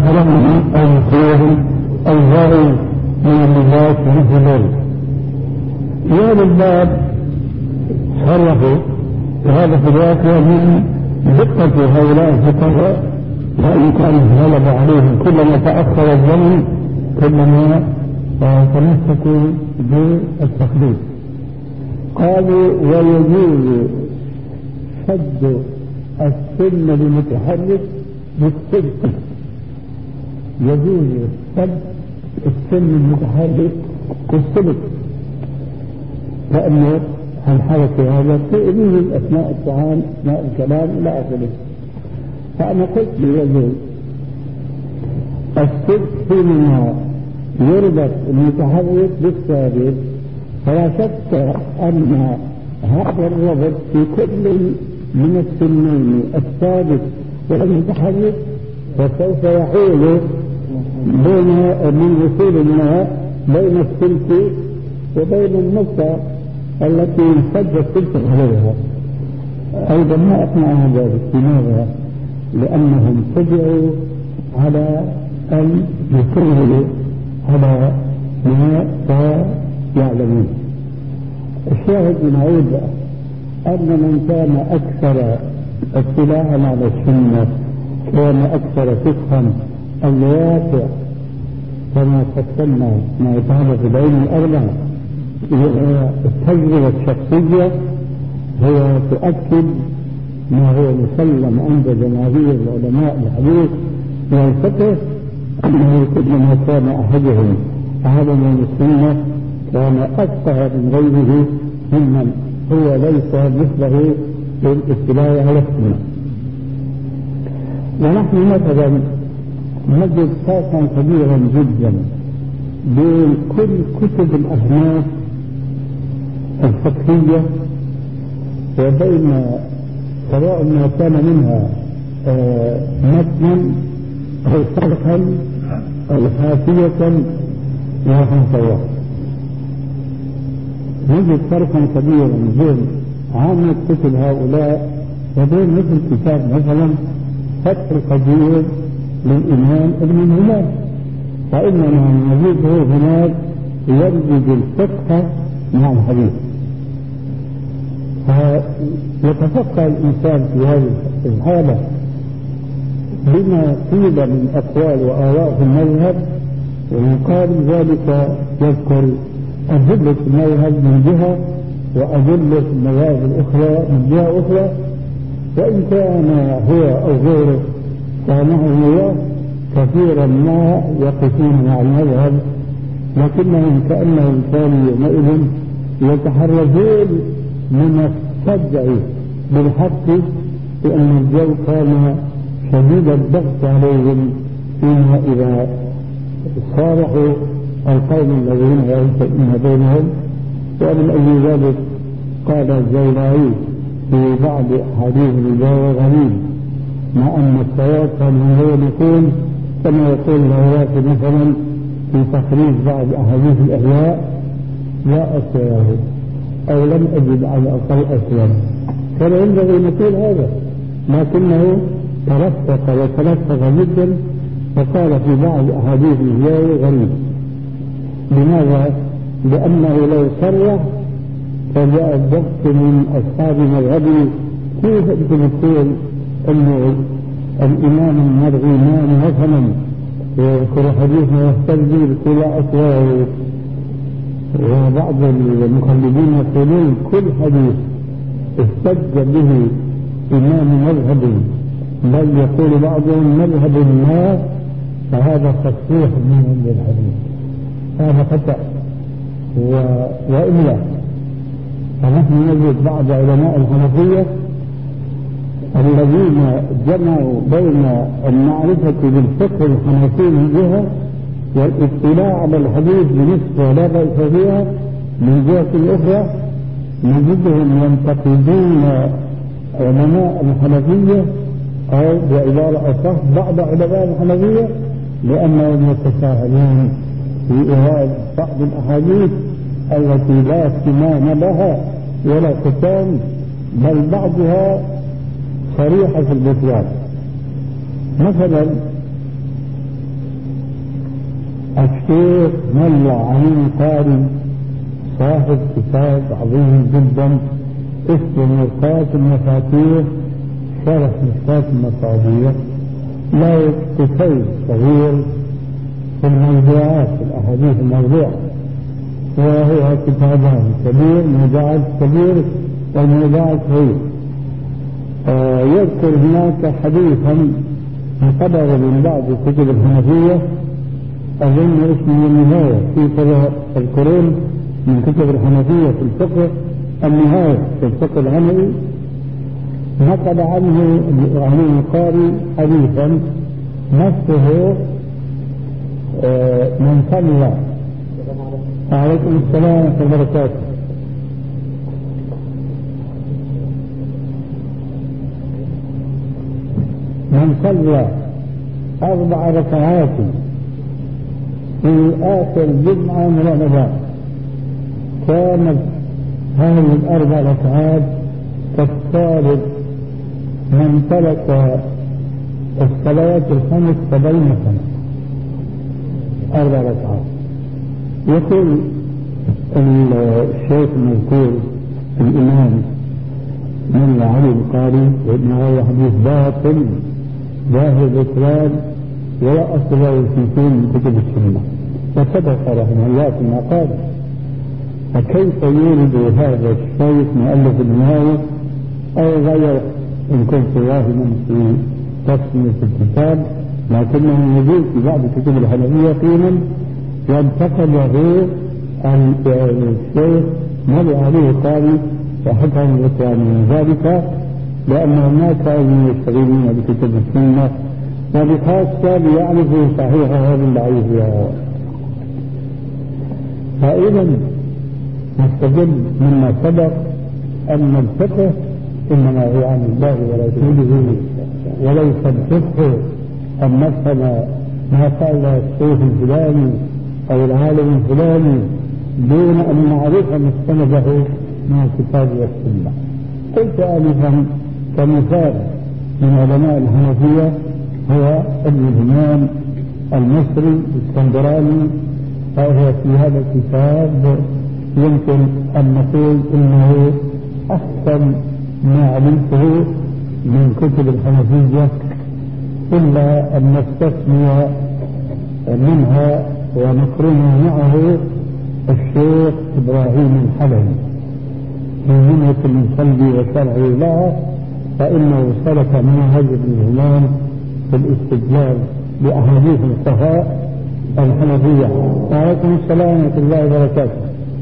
مثلا أو مثلهم أو ذوي من اللباس مثل ذلك. في هذا الباب صرفوا هذا في الواقع من دقة هؤلاء الفقراء، وإن كان غلب عليهم كلما تأخر الزمن كلما تمسكوا بالتقليد. قالوا ويجوز شد السن المتحرك بالسلك، يجوز شد السن المتحرك بالسلك، لأنه الحركة هذا تؤذيه أثناء الطعام أثناء الكلام إلى آخره. فأنا قلت يجوز السلك حينما يربط المتحرك بالثابت، فلا شك أن هذا الربط في كل من السنين الثابت والمتحرك فسوف يحول بين من وصول الماء بين السلك وبين النقطة التي انفج السلك عليها. أيضا ما أقنعهم ذلك. لماذا؟ لأنهم تبعوا على أن يكملوا على ما يعلمون. الشاهد نعود أن من كان أكثر اطلاعا على السنة كان أكثر فقها الواقع، كما قسمنا ما يتعلق بعلم الأربع. التجربة الشخصية هي تؤكد ما هو مسلم عند جماهير العلماء الحديث والفقه، أنه كلما كان أحدهم عالما من السنة كان أفقه من غيره ممن هو ليس مثله للاطلاع على السنة. ونحن مثلا نجد فرقا كبيرا جدا بين كل كتب الأحناف الفقهية وبين سواء ما كان منها متنا أو شرحا أو حاشية وهكذا. نجد فرقا كبيرا بين عامة كتب هؤلاء وبين مثل كتاب مثلا فتح القدير للإمام ابن هلال، فإننا نجده هناك يمزج الفقه مع الحديث. فيتفقه الإنسان في هذه الحالة بما قيل من أقوال وآراء في المذهب، ومقابل ذلك يذكر أدلة المذهب من جهة وأدلة المذاهب الأخرى من جهة أخرى، وإن كان هو أو غيره كانه هو كثيرا ما يقفون مع المذهب، لكنهم كأنهم كانوا يومئذ يتحرزون من الصدع بالحق، لأن الجو كان شديد الضغط عليهم فيما إذا صارحوا القوم الذين يلتئون بينهم. ومن أجل ذلك قال الزيلعي في بعض أحاديث الرجال غريب، مع أن الصواب كان هو يقول كما يقول العراقي مثلا في تخريج بعض أحاديث الأحياء لا أسواه أو لم أجد على الأقل أسواه، كان ينبغي نقول هذا، لكنه ترفق وتلفق جدا فقال في بعض أحاديث الرجال غريب. لماذا؟ لأنه لو صرح فجاء الضغط من أصحاب مذهبه، كيف أنت تقول أنه الإمام المرغي إمام مثلا ويذكر حديث ما يستلزم بكل أسواه، وبعض المخلدين يقولون كل حديث استجد به إمام مذهب، بل يقول بعضهم مذهب ما، فهذا تصحيح منهم للحديث، هذا خطأ. وإلا فنحن نجد بعض علماء الحنفية الذين جمعوا بين المعرفة بالفقه الحنفي من جهة والاطلاع على الحديث بنسبة لا بأس فيها من جهة أخرى، نجدهم ينتقدون علماء الحنفية أو بعبارة أصح بعض علماء الحنفية لأنهم يتساهلون في إيراد بعض الأحاديث التي لا اهتمام لها ولا ختام، بل بعضها صريحة في البطلان. مثلا الشيخ ملا عين قاري صاحب كتاب عظيم جدا اسمه مرقاة المفاتيح شرح مشكاة المصابيح، له كتاب صغير في الموضوعات في الأحاديث الموضوعة، وهو كتابان كبير موضوعات كبير والموضوعات صغير. يذكر هناك حديثا انقدر من بعض الكتب الحنفية أظن اسمه النهاية في القرون من كتب الحنفية في الفقه، النهاية في الفقه العملي، نقل عنه القاري حديثا نفسه من صلى. عليكم السلام ورحمة الله وبركاته. من صلى 4 ركعات في آخر جمعة من رمضان كانت هذه ال4 ركعات كالطالب من ترك الصلوات الخمس 70 سنة. 4 ركعات. يقول الشيخ المذكور الإمام من علي القاري وإن هذا حديث باطل ظاهر الإسلام ولا أصل له في من كتب السنة، وصدق رحمه الله فيما قال. فكيف يولد هذا الشيخ مؤلف النهاية أو غير إن كنت واهما في تصنيف الكتاب، لكنه يجوز في بعض الكتب الحنفية قيما وانتقده الشيخ مر عليه القاري وحكم الإسلام من ذلك، لأنهم ما كانوا يشتغلون بكتب السنة وبخاصة ليعرفوا صحيحها من ضعيفها. فإذا نستجد مما سبق أن الفقه إنما هو عن الله ورسوله، وليس الفقه أن نفهم ما قال الشيخ الفلاني أو العالم الفلاني دون أن نعرف مستنده من الكتاب والسنة. قلت آنفا كمثال من علماء الحنفية هو ابن الإمام المصري الاسكندراني، فهو في هذا الكتاب يمكن أن نقول إنه أحسن ما علمته من كتب الحنفية، إلا أن نستثني منها ونقرنه معه الشيخ إبراهيم الحلبي في منهة المصلي وشرعه لها، فإنه سلك منهج ابن الإمام في الاستدلال بأحاديث الصفاء الحنفية. وعليكم السلام ورحمة الله وبركاته.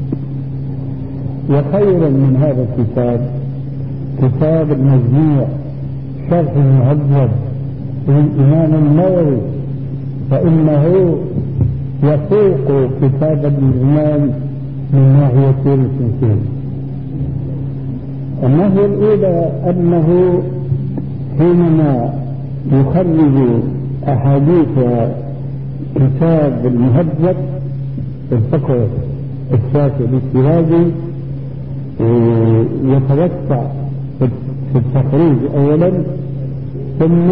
وخيرا من هذا الكتاب كتاب المجموع شرح المهذب للإمام النووي، فإنه يفوق كتاب ابن الإمام من ناحيتين اثنتين. الناحية الأولى أنه حينما يخرج أحاديث كتاب المهذب الفقه الشافعي الشيرازي يتوسع في التخريج أولا، ثم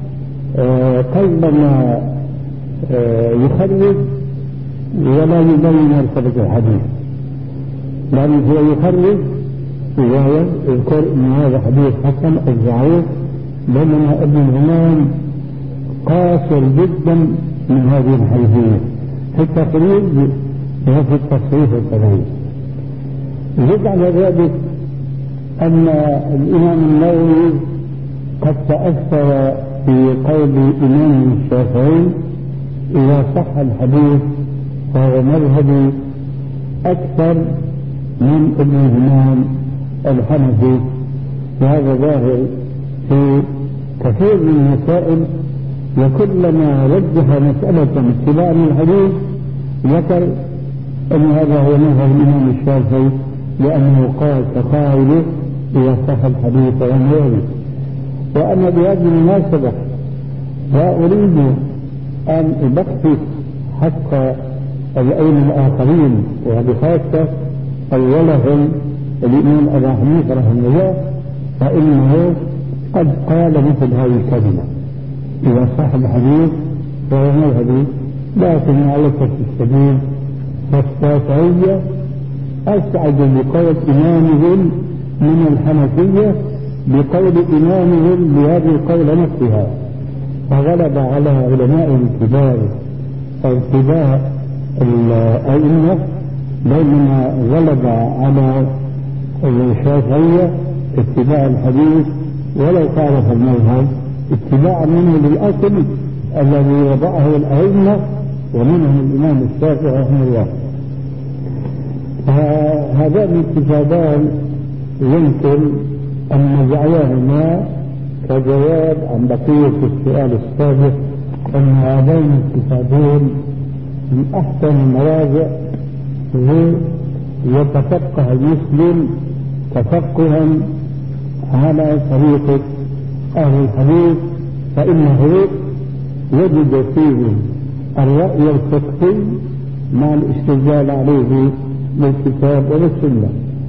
قلما يخرج ولا يبين مرتبة الحديث، بل هو يخرج رواية يذكر أن هذا حديث حسن أو ضعيف، بينما ابن الإمام قاصر جدا من هذه الحيثية في التخريج وفي التصحيح الطبيعي. زد على ذلك أن الإمام النووي قد تأثر في قول الإمام الشافعي إذا صح الحديث فهو مذهبي أكثر من ابن الإمام الحنفي، وهذا ظاهر في كثير من المسائل. وكلما وجه مسألة اتباع الحديث ذكر أن هذا هو مذهب الإمام الشافعي، لأنه قال كقائله إذا صح الحديث وموالي. وأنا بهذه المناسبة لا أريد أن أبخس حق الأئمة الآخرين، وبخاصة أولهم الإمام أبا حنيفة رحمه الله، فإنه قد قال مثل هذه الكلمة إذا صح الحديث فهو مذهبي لكن على السبيل فالشافعية أسعد بقول إمامهم من الحنفية بقول إمامهم بهذه القول نفسها، فغلب على علماء الكبار اتباع الأئمة، بينما غلب على الشافعية اتباع الحديث ولو تعرف المذهب اتباعا منه للأصل الذي وضعه الأئمة ومنهم الإمام الشافعي رحمه الله. هذان الكتابان يمكن أن نجعلهما كجواب عن بقية السؤال السابق، أن هذين الكتابين من أحسن المراجع ليتفقه المسلم تفقها على طريقة أهل الحديث، فإنه يجد فيه الرأي الفقهي مع الاستدلال عليه بالكتاب والسنة.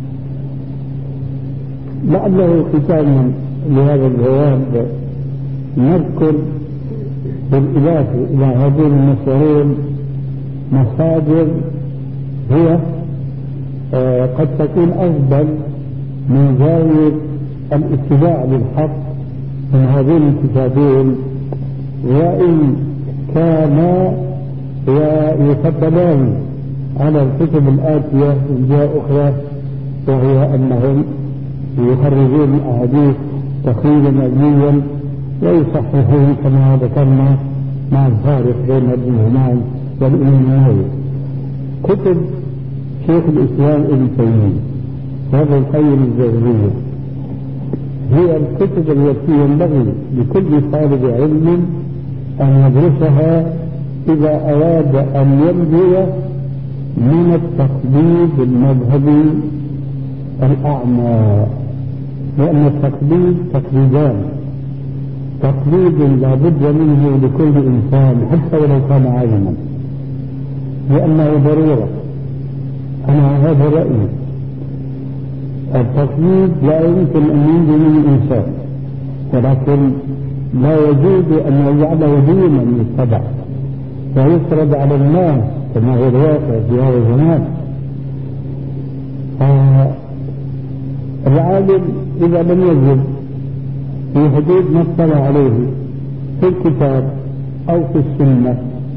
لعله ختاما لهذا الجواب نذكر بالإضافة إلى هذين المسائل مصادر هي قد تكون أفضل من زاوية الاتباع بالحق من هذين الكتابين، وإن كانا يفضلان على الكتب الآتية من جهة أخرى، وهي أنهم يخرجون الأحاديث تخريجا علميا ويصححون كما ذكرنا مع الفارق بين ابن همام والإمام النووي. كتب شيخ الإسلام ابن تيمية وابن القيم الجوزية هي الكتب التي ينبغي لكل طالب علم أن يدرسها إذا أراد أن ينجو من التقليد المذهبي الأعمى، لأن التقليد تقليدان: تقليد لا بد منه لكل إنسان حتى ولو كان عالما، لأنه ضرورة. أنا هذا رأيي، التقليد لا يمكن أن ينجو منه الإنسان، ولكن لا يجوز أن يجعله دينا يتبع ويفرض على الناس كما هو الواقع في هذا الزمان. العالم إذا لم يجد في حدود ما اطلع عليه في الكتاب أو في السنة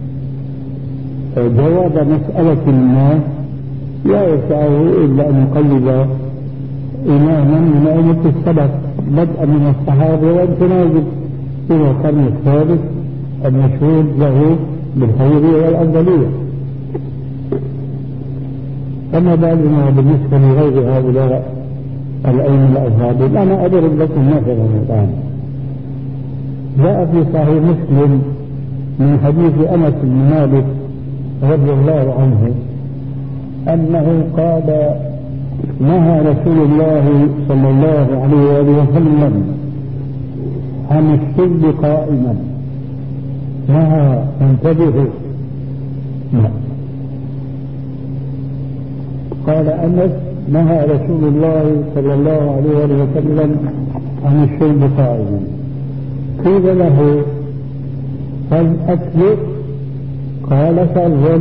جواب مسألة ما، لا يسعه إلا أن يقلد إماما من أئمة السلف بدءا من الصحابة وأن تنازل إلى القرن الثالث المشهود له بالخيرية والأفضلية. فما بالنا بالنسبة لغير هؤلاء الأئمة الأفاضل؟ أنا أضرب لكم مثلا الآن. جاء في صحيح مسلم من حديث أنس بن مالك رضي الله عنه أنه قال: نهى رسول الله صلى الله عليه وآله وسلم عن الشرب قائما. نهى، انتبهوا، قال أنس: نهى رسول الله صلى الله عليه وآله وسلم عن الشرب قائما. قيل له: فالأكل؟ قال: فالظل،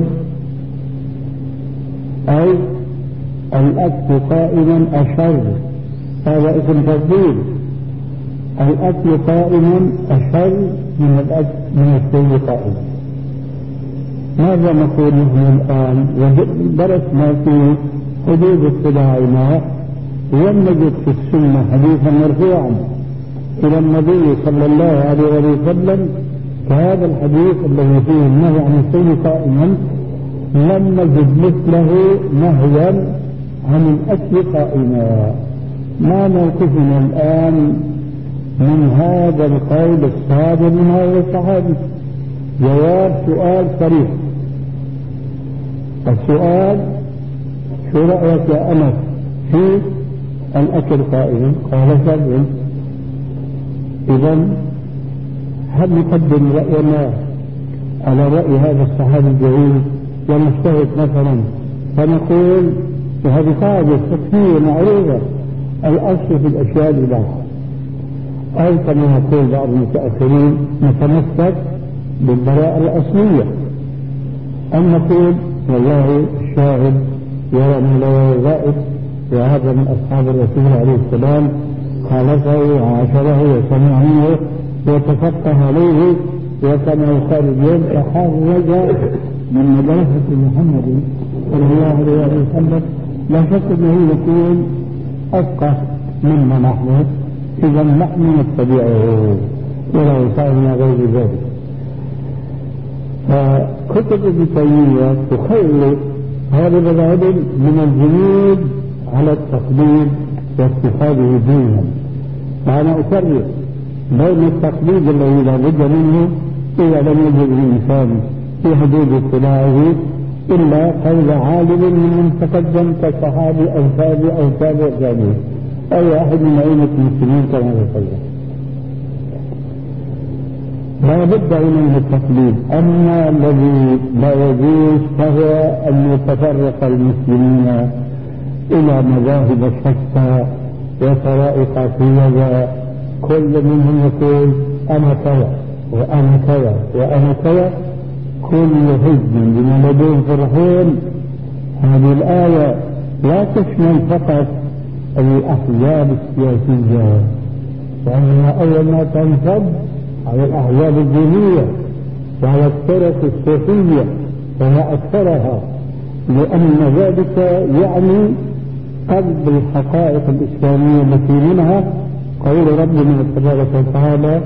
أي الأكل قائما أشر. هذا اسم تفضيل، الأكل قائما أشر من الأكل من الشرب قائما. ماذا نقول نحن الآن؟ درسنا في حدود اطلاعنا لم نجد في السنة حديثا مرفوعا إلى النبي صلى الله عليه وسلم كهذا الحديث الذي فيه النهي عن الشرب قائما. لم نجد مثله نهيا عن الأكل قائما. ما موقفنا الآن من هذا القول الصادر من هذا الصحابي؟ جواب سؤال صريح. السؤال: شو رأيك يا أنس في الأكل قائما؟ قال: سبع. إذن هل نقدم رأينا على رأي هذا الصحابي الجليل ونجتهد مثلا فنقول وهذه قاعدة فقهية معروفة: الأصل في الأشياء الإباحة، أو كما يقول بعض المتأخرين نتمسك بالبراءة الأصلية، أن نقول والله الشاهد يرى من لا يغائب، وهذا من أصحاب الرسول عليه السلام، خالفه وعاشره وسمع منه وتفقه عليه، وكما يقال اليوم تحرج من مدرسة محمد صلى الله عليه وسلم. لا شك أنه يكون أفقه مما نحن، إذا نحن نتبعه ولا يساعدنا غير ذلك. فكتب ابن تيمية تخلص هذا العلم من الجنود على التقليد واتخاذه دينا. فأنا أفرق بين التقليد الذي لا بد منه إذا لم يجد الإنسان في حدود اطلاعه إلا قول عالم من تقدم كصحابي أو تابع أو تابع ذلك أو أحد من أئمة المسلمين كما يقول. لا بد من التقليد. أما الذي لا يجوز فهو أن يتفرق المسلمين إلى مذاهب شتى وطرائق قيادة، كل منهم يقول أنا كذا وأنا كذا وأنا كذا، كل حزب بما لديهم فرحون. هذه الآية لا تشمل فقط الأحزاب السياسية، وأنها أول ما تنصب على الأحزاب الدينية وعلى الفرق الصوفية وما أكثرها، لأن ذلك يعني قلب الحقائق الإسلامية التي منها قول ربنا تبارك وتعالى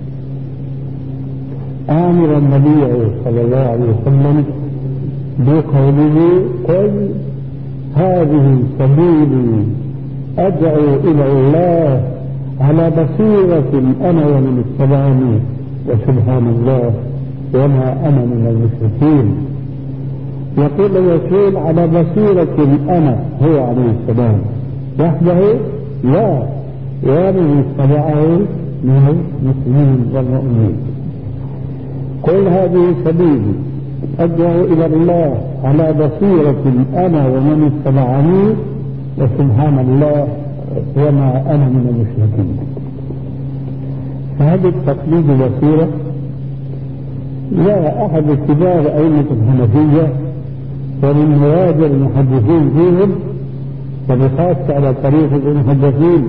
آمر النبي صلى الله عليه وسلم بقوله قل هذه سبيلي أدعو إلى الله على بصيرة أنا ومن اتبعني وسبحان الله وما أنا من المشركين. يقول الرسول على بصيرة أنا هو عليه السلام وحده لا، ومن اتبعه من المسلمين والمؤمنين. قل هذه سبيلي أدعو إلى الله على بصيرة أنا ومن اتبعني وسبحان الله وما أنا من المشركين. فهذا التقليد بصيرة لا أحد كبار أئمة الحنفية ومن مراجع المحدثين فيهم، وبخاصة على طريقة المحدثين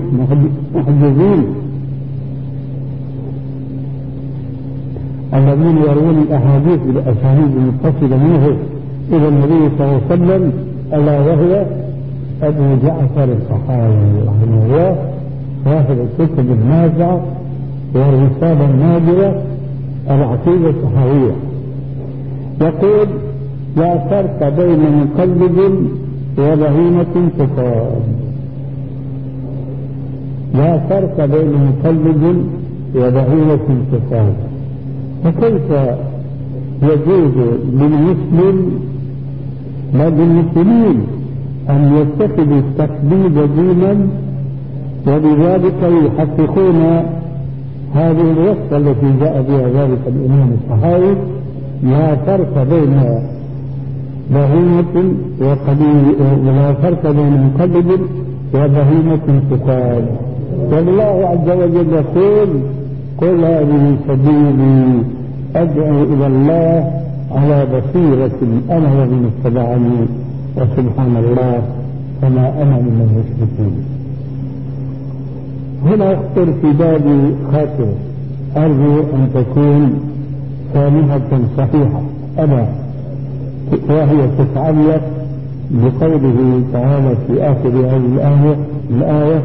الذين يروون الأحاديث بالأسانيد المتصلة منه إلى النبي صلى الله عليه وسلم، ألا وهو أبو جعفر الطحاوي رحمه الله، صاحب الكتب النافعة والرسالة النادرة العقيدة الطحاوية. يقول لا فرق بين مقلد وبهيمة تقال، لا فرق بين مقلد وبهيمة تقال. فكيف يجوز للمسلم لا للمسلمين أن يتخذوا التقليد دينا وبذلك يحققون هذه الوصفة التي جاء بها ذلك الإمام الطحاوي؟ لا فرق بين بهيمة وقليل، ولا فرق بين مقلد وبهيمة تقال. والله عز وجل يقول قل هذه سبيلي أدعو إلى الله على بصيرة أنا ومن اتبعني وسبحان الله وما أنا من المشركين. هنا يخطر في بالي خاطر أرجو أن تكون سامحة صحيحة أنا، وهي تتعلق بقوله تعالى في آخر هذه الآية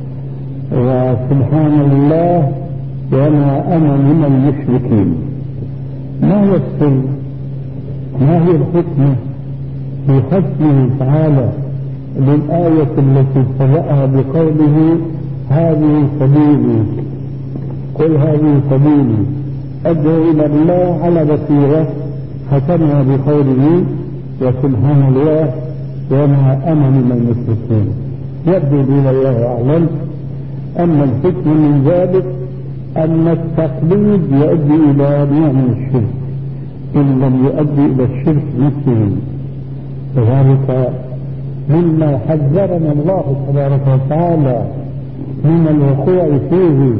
وسبحان الله وما أنا من المشركين. ما هو السر؟ ما هي الحكمة في ختمه تعالى للآية التي ابتدأها بقوله هذه سبيلي، قل هذه سبيلي أدعو إلى الله على بصيرة، ختمها بقوله وسبحان الله وما أنا من المشركين. يبدو لي والله أعلم أن الحكمة من ذلك أن التقليد يؤدي إلى نوع من الشرك إن لم يؤدي إلى الشرك نفسه. وذلك مما حذرنا الله تبارك وتعالى من الوقوع فيه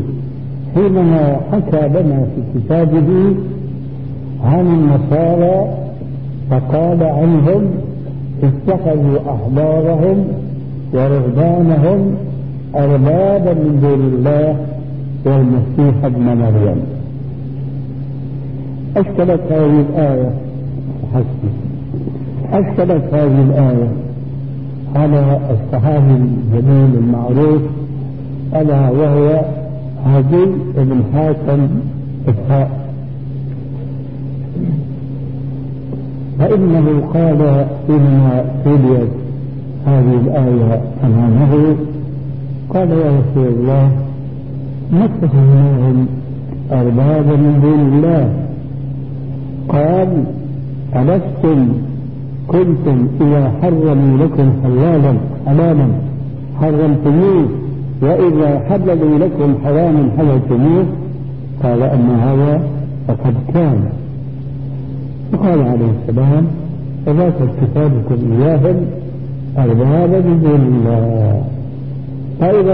حينما حكى لنا في كتابه عن النصارى فقال عنهم اتخذوا أحبارهم ورهبانهم أربابا من دون الله والمسيح ابن مريم. أشكلت هذه الآية على الصحابي الجليل المعروف ألا وهو عدي بن حاتم إسحاق، فإنه قال حينما تليت هذه الآية أمامه قال يا رسول الله ما اتخذناهم أربابا من دون الله؟ قال ألستم كنتم إذا حرموا لكم حلالا حرمتموه وإذا حللوا لكم حراما حللتموه؟ قال أما هذا فقد كان. وقال عليه السلام فذاك اتخاذكم إياهم أربابا من دون الله. أيضا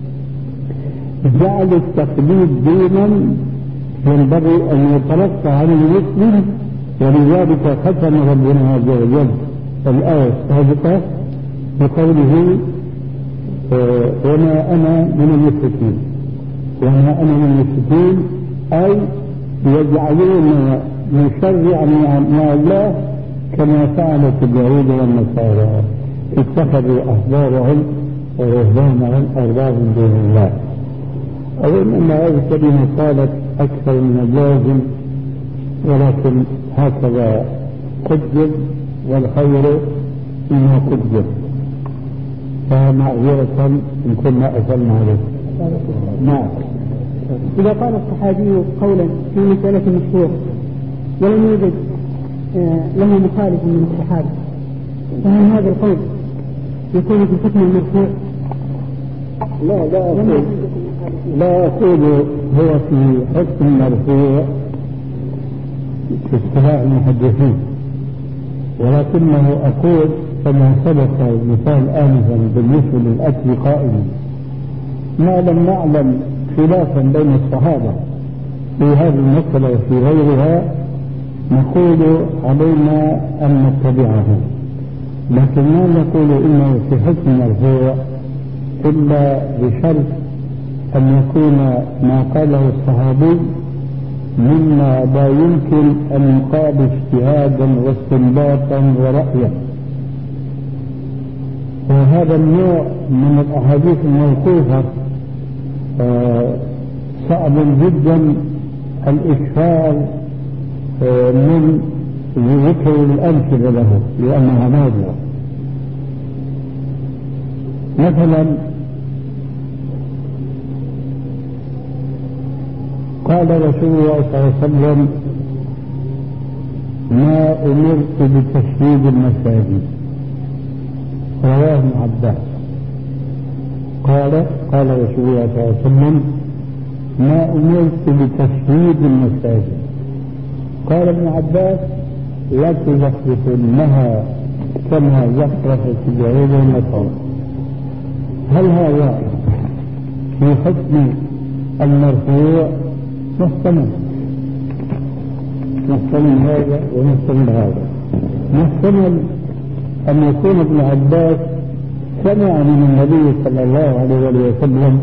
جعل التقليد دينا ينبغي أن يتلقى عن المسلم، ولذلك ختم ربنا عز وجل الآية السابقة بقوله وما أنا من المشركين، أي يجعلون مشرعا مع الله كما فعلت اليهود والنصارى، اتخذوا أحبارهم ورهبانهم أربابا من دون الله. أظن أن هذه الكلمة قالت أكثر من اللازم، ولكن هكذا قدر والخير فيما قدر، فمعذرة إن كنا أثرنا عليه. نعم. إذا قال الصحابي قولا في مسألة مشهورة ولم يوجد له مخالف من الصحابة، فهل هذا القول يكون في حكم المرفوع؟ لا أقول هو في حكم المرفوع في اصطلاح المحدثين، ولكنه أقول كما سبق المثال آنفا بالنسبة للأكل قائما، ما لم نعلم خلافا بين الصحابة في هذه المسألة وفي غيرها نقول علينا أن نتبعه، لكن لا نقول إنه في حكم مرفوع إلا بشرط أن يكون ما قاله الصحابي مما لا يمكن أن يقال اجتهادا واستنباطا ورأيا. وهذا النوع من الأحاديث الموقوفة صعب جدا الإكثار من ذكر الأمثلة له لأنها نادرة. مثلا قال رسول الله صلى الله عليه وسلم ما أمرت بتشييد المساجد، رواه ابن عباس. قال رسول الله صلى الله عليه وسلم ما أمرت بتشييد المساجد. قال ابن عباس لا تزخرفنها كما زخرفت اليهود والنصارى. هل هذا في حكم المرفوع؟ محتمل هذا ومحتمل هذا. محتمل أن يكون ابن عباس سمع من النبي صلى الله عليه وسلم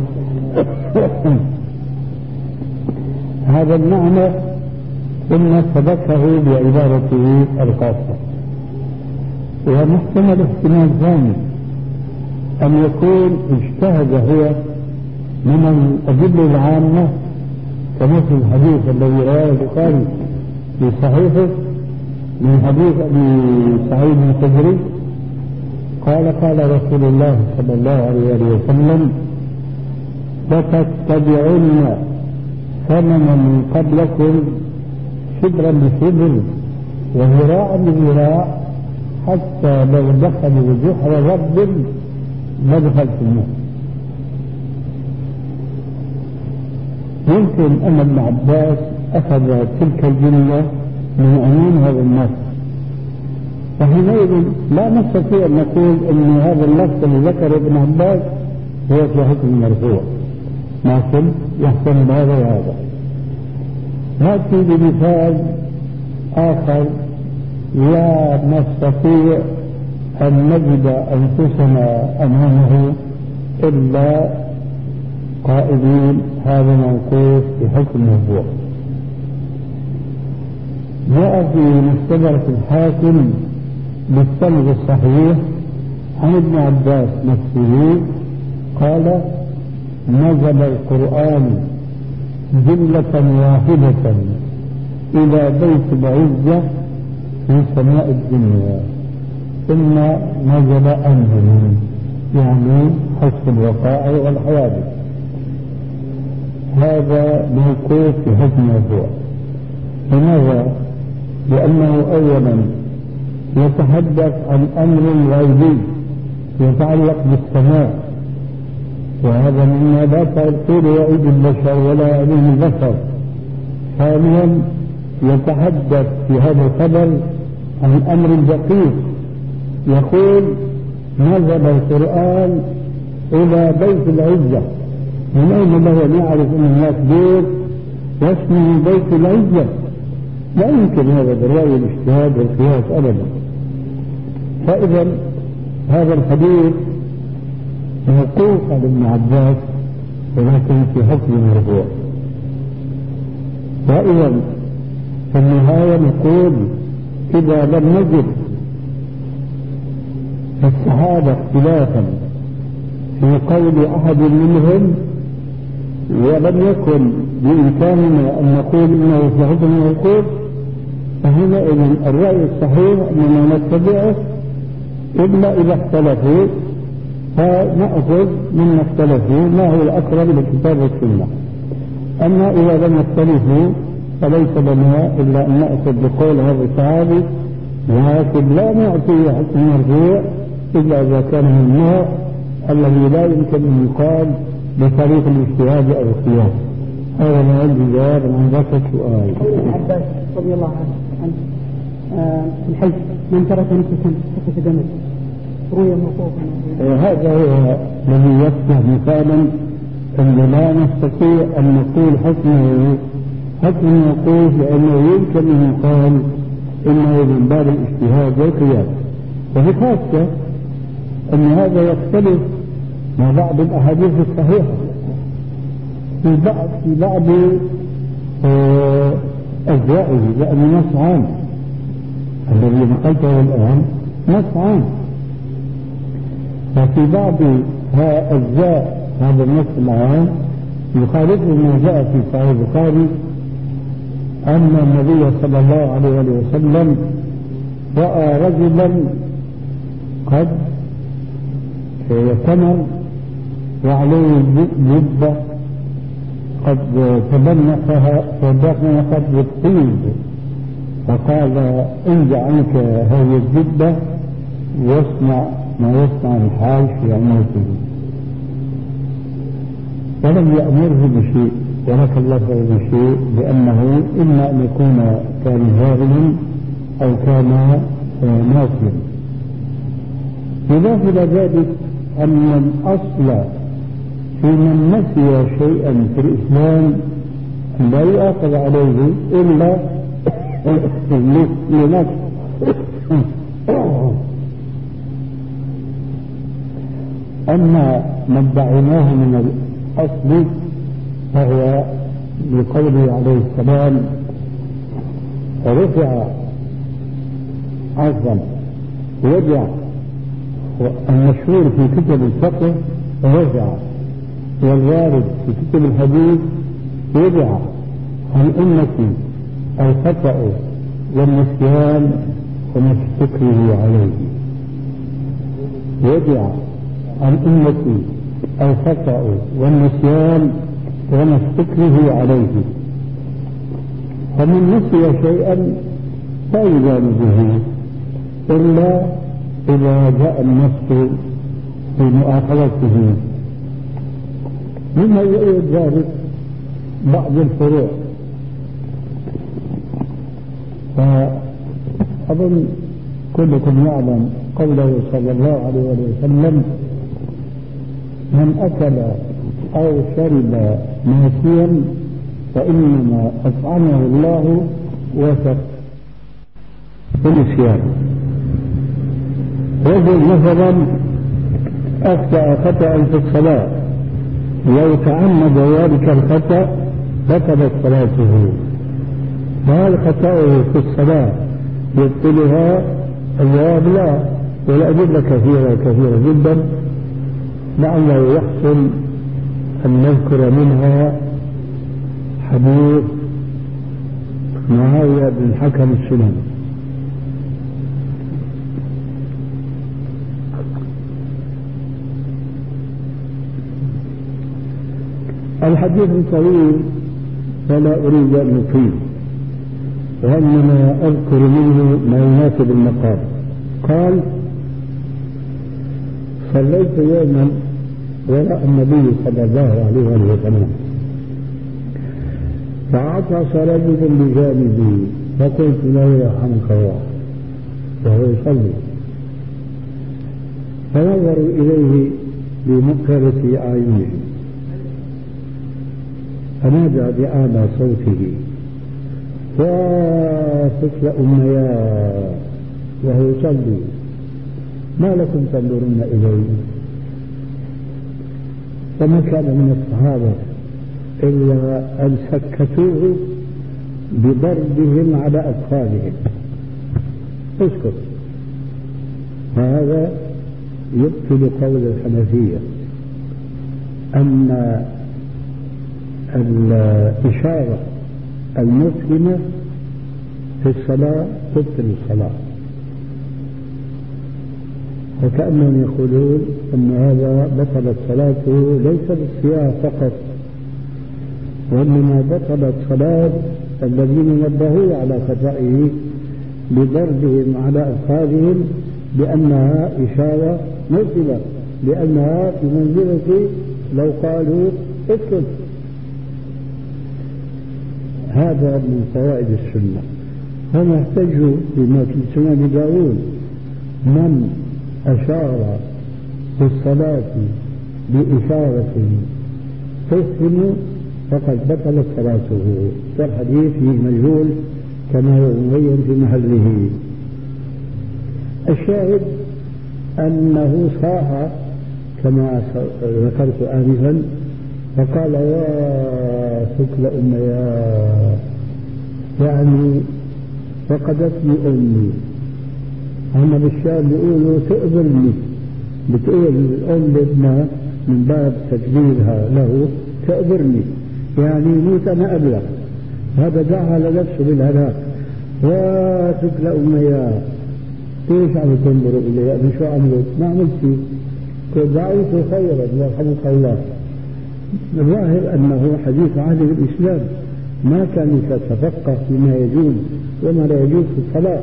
هذا المعنى ثم سبقه بعبارته الخاصة. ومحتمل احتمال ثاني أن يكون اجتهد هو من الأدلة العامة كمثل الحديث الذي رواه البخاري في صحيحه من حديث أبي سعيد الخدري قال رسول الله صلى الله عليه وسلم لتتبعن ثمن من قبلكم شبرا بشبر وذراعا بذراع حتى لو دخلوا جحر رب لدخلتموه. يمكن أن ابن عباس أخذ تلك الجملة من عموم هذا النص، فحينئذ لا نستطيع أن نقول أن هذا اللفظ الذي ذكر ابن عباس هو في حكم المرفوع، لكن يحتمل هذا وهذا. نأتي بمثال آخر لا نستطيع أن نجد أنفسنا أمامه إلا قائلين هذا موقوف بحكم النبوة. جاء في مستدرك الحاكم بالسند الصحيح عن ابن عباس نفسه قال: نزل القرآن جملة واحدة إلى بيت العزة في سماء الدنيا، ثم نزل أمر، يعني حسب الوقائع والحوادث. هذا موقوف في حكم النبوة. لماذا؟ لأنه أولا يتحدث عن أمر غيبي يتعلق بالسماء، وهذا مما لا تطول يعيد البشر ولا يعيده البشر. ثانيا يتحدث في هذا الخبر عن أمر دقيق، يقول: نزل القرآن إلى بيت العزة. من أين له أن يعرف أن هناك بيت واسمه بيت العزة؟ لا يمكن هذا بالرأي والاجتهاد والقياس أبدا. فإذا هذا الحديث موقوف على ابن عباس ولكن في حكم المرفوع. وإذا في النهاية نقول: إذا لم نجد في الصحابة اختلافا في قول أحد منهم ولم يكن بإمكاننا أن نقول إنه في حكم الموقوف، فحينئذ الرأي الصحيح أننا نتبعه إلا إذا اختلفوا، فنأخذ مما اختلفوا ما هو الأقرب للكتاب والسنة. أما إذا لم يختلفوا فليس لنا إلا أن نأخذ بقول هذا الصحابي، ولكن لا نعطي حكم المرفوع إلا إذا كان من النوع الذي لا يمكن أن يقال بطريق الاجتهاد أو القياس. هذا ما عندي جواب عن ذاك السؤال. ابن عباس رضي الله عنه في الحج: من ترك نفسا سقط دمه، روي موقوفا. هذا هو الذي يفتح مثالا أن لا نستطيع أن نقول حكمه حكم موقوف، لأنه يمكن أن يقال إنه من باب الاجتهاد والقياس. وفي خاصة أن هذا يختلف مع بعض الأحاديث الصحيحة في بعض أجزائه، لأنه نص عام. الذي نقلته الآن نص عام، ففي بعض أجزاء هذا النص العام يخالفه ما جاء في صحيح البخاري أن النبي صلى الله عليه وسلم رأى رجلا قد يتمر وعليه جبة قد تبنخها وبطنها بالطيب، فقال: انزع عنك هذه الجبة واصنع ما يصنع الحاج في عمرته. ولم يأمره بشيء ولا كلفه بشيء، لأنه إما أن يكون كان هارما أو كان ناسيا. يضاف إلى ذلك أن الأصل في من نسي شيئا في الإسلام لا يؤاخذ عليه إلا لنفسه. أما ما ادعيناه من الأصل فهو بقوله عليه السلام: رفع عظم وجع. المشهور في كتب الفقه وجع، والوارد في كتب الحديث وجع عن أمتي الخطأ والنسيان وما استكره عليه. وجع عن أمتي الخطأ والنسيان وما استكره عليه. فمن نسي شيئا لا يزال به إلا إذا جاء النص في مؤاخذته. مما يؤيد ذلك بعض الفروع. فأظن كلكم يعلم قوله صلى الله عليه وسلم: من أكل أو شرب ناسيا فإنما أطعمه الله وسقاه. ونسيان. رجل مثلا أخطأ خطأ في الصلاة، لو تعمد ذلك الخطأ بطلت صلاته. وهل خطأه في الصلاة يبطلها؟ الجواب لا، والأدلة كثيرة جدا، لعله يحسن أن نذكر منها حديث معاوية بن الحكم السلمي. الحديث طويل فلا أريد أن أطيل، وإنما أذكر منه ما يناسب المقام. قال: صليت يوما وراء النبي صلى الله عليه وسلم، فعطس رجل بجانبي، فقلت له: يرحمك الله، وهو يصلي. فنظروا إليه بمكرة أعينهم، فنادى بأعلى صوته: وطفل أمياء، وهو يصلي، ما لكم تنظرون إليه؟ فما كان من الصحابة إلا أن سكتوه بضربهم على أطفالهم. اسكت. هذا يبطل قول الحنفية أن الإشارة المسلمة في الصلاة تبطل الصلاة، وكأنهم يقولون أن هذا بطلت صلاته ليس بالصيام فقط، وإنما بطلت صلاة الذين نبهوا على خطئه بضربهم على أطفالهم بأنها إشارة مسلمة، لأنها في منزلة لو قالوا اسكت. هذا من فوائد السنة. هم يحتجوا بما في سنن داود: من أشار في الصلاة بإشارة تفهم فقد بطلت صلاته، والحديث فيه مجهول كما هو مبين في محله. الشاهد أنه صاح كما ذكرت آنفا، فقال: يا ثكل أمياء، يعني فقدتني أمي. هم بالشام يقولوا تؤذرني، بتقول الأم لابنها من باب تجليلها له تؤذرني، يعني موت أنا أبلغ. هذا جعل نفسه بالهلاك. وثكل أمياء، ليش عم تنظروا إلي؟ أنا شو عملت؟ ما عملت شيء، كنت دعيت خيرا يرحمك الله. الظاهر أنه حديث عهد بالإسلام، ما كان يتفقه فيما يجوز وما لا يجوز في الصلاة.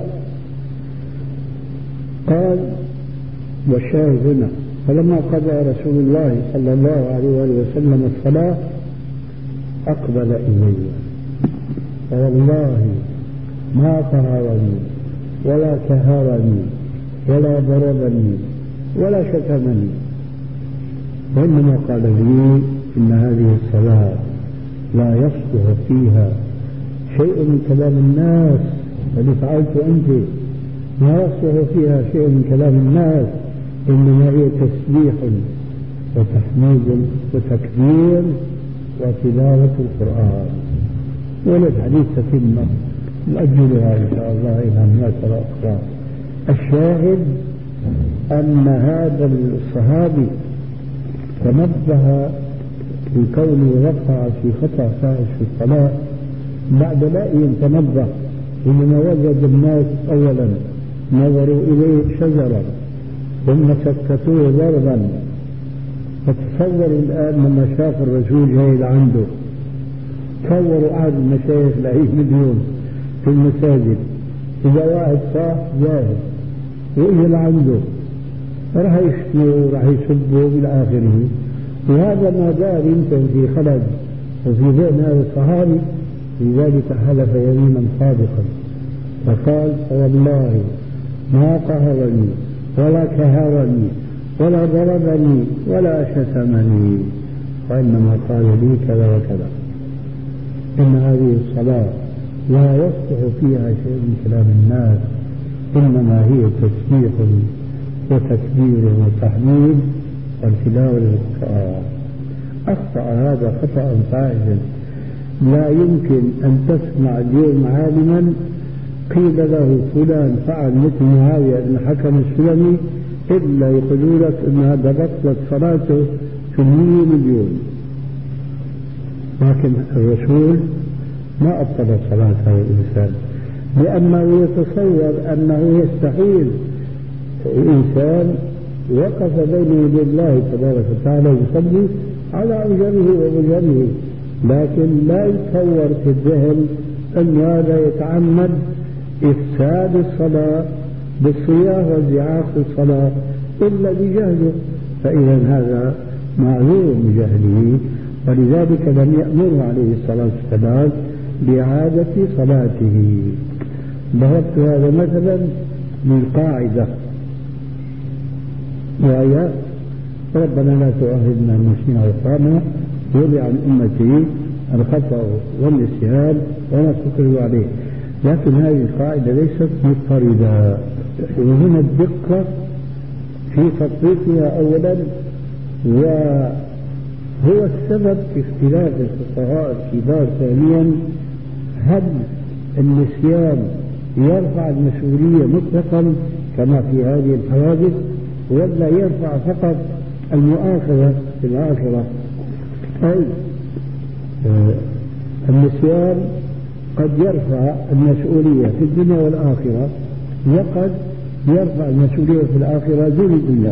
قال: والشاهد هنا: فلما قضى رسول الله صلى الله عليه وسلم الصلاة أقبل إلي، فوالله ما قهرني ولا كهرني ولا ضربني ولا شتمني، وإنما قال لي: إن هذه الصلاة لا يصلح فيها شيء من كلام الناس، الذي فعلت أنت ما يصلح فيها شيء من كلام الناس، إنما هي تسبيح وتحميد وتكبير وتلاوة القرآن. وللحديث تتمة نؤجلها إن شاء الله إلى مناسبة أخرى. الشاهد أن هذا الصحابي تنبه في كونه وقع في خطأ فاحش في الصلاة بعد لا يتنبه، إنما وجد الناس أولا نظروا إليه شجرا ثم سكتوه ضربا. فتصور الآن لما شاف الرسول جاي لعنده، تصوروا عدد المشايخ العيد مليون في المساجد، إذا واحد صاح جاهز وإجي لعنده راح يشتمه وراح يسبه إلى آخره. وهذا ما دار يمكن في خلد وفي ذهن هذا الصحابي، لذلك حلف يمينا صادقا فقال: والله ما قهرني ولا كهرني ولا ضربني ولا شتمني، وإنما قال لي كذا وكذا. إن هذه الصلاة لا يصلح فيها شيء من كلام الناس، إنما هي تسبيح وتكبير وتحميد والتلاوة للقراءة. أخطأ هذا خطأ فاحشا. لا يمكن أن تسمع اليوم عالما قيل له فلان فعل مثل معاوية بن الحكم السلمي إلا يقولوا لك أن هذا بطلت صلاته في 100 مليون. لكن الرسول ما أبطل صلاة هذا الإنسان، لأنه يتصور أنه يستحيل إنسان وقف بين يدي الله تبارك وتعالى يصلي على أجره وبجره، لكن لا يتصور في الذهن أن هذا يتعمد إفساد الصلاة بالصياح والزعاق في الصلاة إلا بجهله، فإذا هذا معذور بجهله، ولذلك لم يأمره عليه الصلاة والسلام بإعادة صلاته. ضربت هذا مثلا من قاعدة وهي ربنا لا تؤاخذنا إن نسينا أو أخطأنا، يولي عن أمتي الخطأ والنسيان ولا تقر عليه. لكن هذه القاعدة ليست مضطردة، وهنا الدقة في تطبيقها أولا، وهو السبب في اختلاف الفقهاء الكبار. ثانيا، هل النسيان يرفع المسؤولية مطلقا كما في هذه الحوادث، ولا يرفع فقط المؤاخذة في الآخرة؟ أي النسيان قد يرفع المسؤولية في الدنيا والآخرة، وقد يرفع المسؤولية في الآخرة دون الدنيا،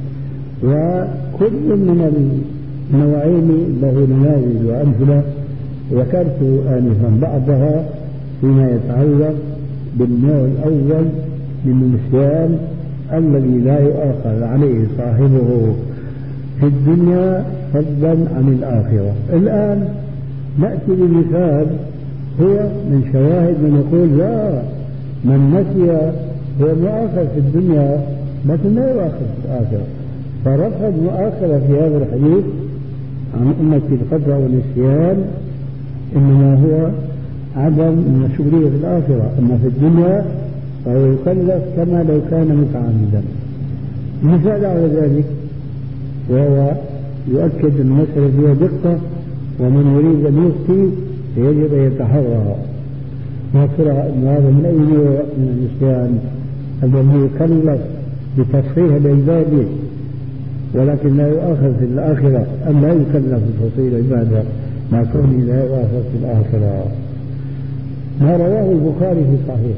وكل من النوعين له نماذج وأمثلة ذكرت آنفا بعضها فيما يتعلق بالنوع الأول من النسيان الذي لا يؤاخذ عليه صاحبه في الدنيا فضلا عن الآخرة. الآن نأتي بمثال هو من شواهد من يقول لا، من نسي هو مؤاخذ في الدنيا لكن لا يؤاخذ في الآخرة، فرفض مؤاخذة في هذا الحديث عن أمة الخطأ والنسيان إنما هو عدم المسؤولية في الآخرة، أما في الدنيا فهو يكلف كما لو كان متعمدا. مثال على ذلك وهو يؤكد المسألة فيها دقة، ومن يريد أن يفتي يجب أن يتحرى ما ترى أن هذا من أي نوع من النسيان الذي يكلف بتصحيح العبادة ولكن لا يؤاخذ في الآخرة، أم لا يكلف بتصحيح العبادة مع كونه لا يؤاخذ في الآخرة. ما رواه البخاري في صحيح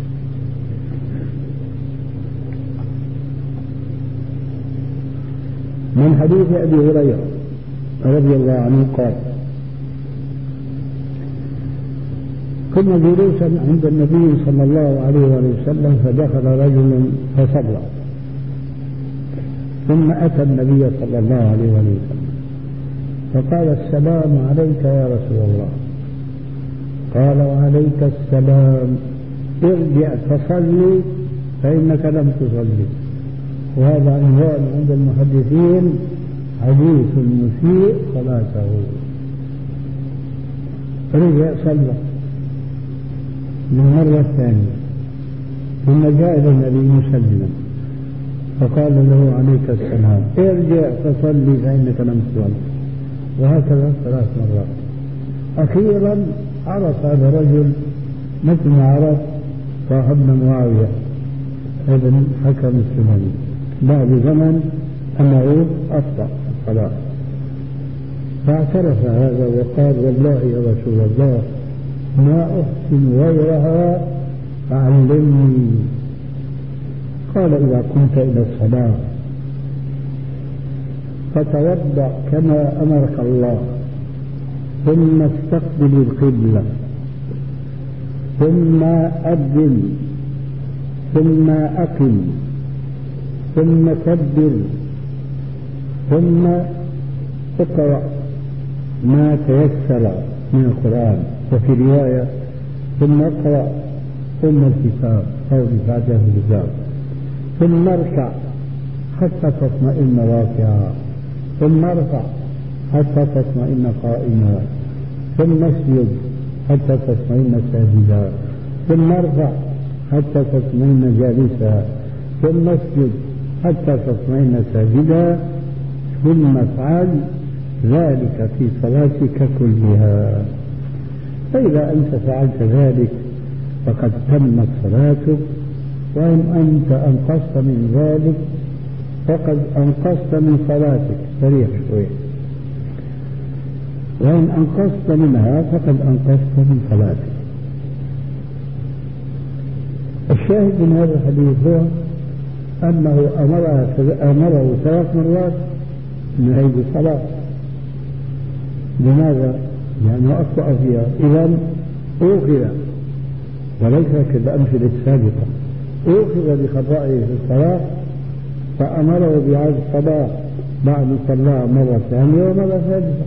من حديث أبي هريرة رضي الله عنه قال: كنا جلوسا عند النبي صلى الله عليه وسلم فدخل رجل فصلى، ثم أتى النبي صلى الله عليه وسلم فقال: السلام عليك يا رسول الله. قال: وعليك السلام، ارجع فصلي فإنك لم تصلي. وهذا عنوان عند المحدثين: حديث المسيء صلاته. رجع صلى للمرة الثانية، ثم جاء إلى النبي مسلما فقال له: عليك السلام، ارجع فصلي فإنك لم تصلي. وهكذا 3 مرات. أخيرا عرف هذا الرجل مثل ما عرف صاحبنا معاوية ابن حكم السلمي بعد زمن أنه أخطأ الصلاة، فاعترف هذا وقال: والله يا رسول الله ما أحسن غيرها فعلمني. قال: إذا قمت إلى الصلاة فتوضأ كما أمرك الله، ثم استقبل القبلة، ثم أذن، ثم أقم، ثم كبر، ثم اقرأ ما تيسر من القرآن، وفي رواية ثم اقرأ الكتاب أو بفاتحة الكتاب، ثم اركع حتى تطمئن راكعا، ثم ارفع حتى تطمئن قائما، ثم اسجد حتى تطمئن ساجدا، ثم ارفع حتى تطمئن جالسا، ثم اسجد حتى تطمئن ساجدا، ثم افعل ذلك في صلاتك كلها. فإذا أنت فعلت ذلك فقد تمت صلاتك، وإن أنت أنقصت من ذلك فقد أنقصت من صلاتك، سريع شوي، وإن أنقصت منها فقد أنقصت من صلاتك. الشاهد من هذا الحديث هو أنه أمره 3 مرات من هذه الصلاة. لماذا؟ لأنه أخطأ فيها، إذن أوخذ، وليس كالأمثلة السابقة، أوخذ بخطائه في الصلاة فأمره بإعادة الصلاة بعد صلاة مرة ثانية ومرة ثالثة.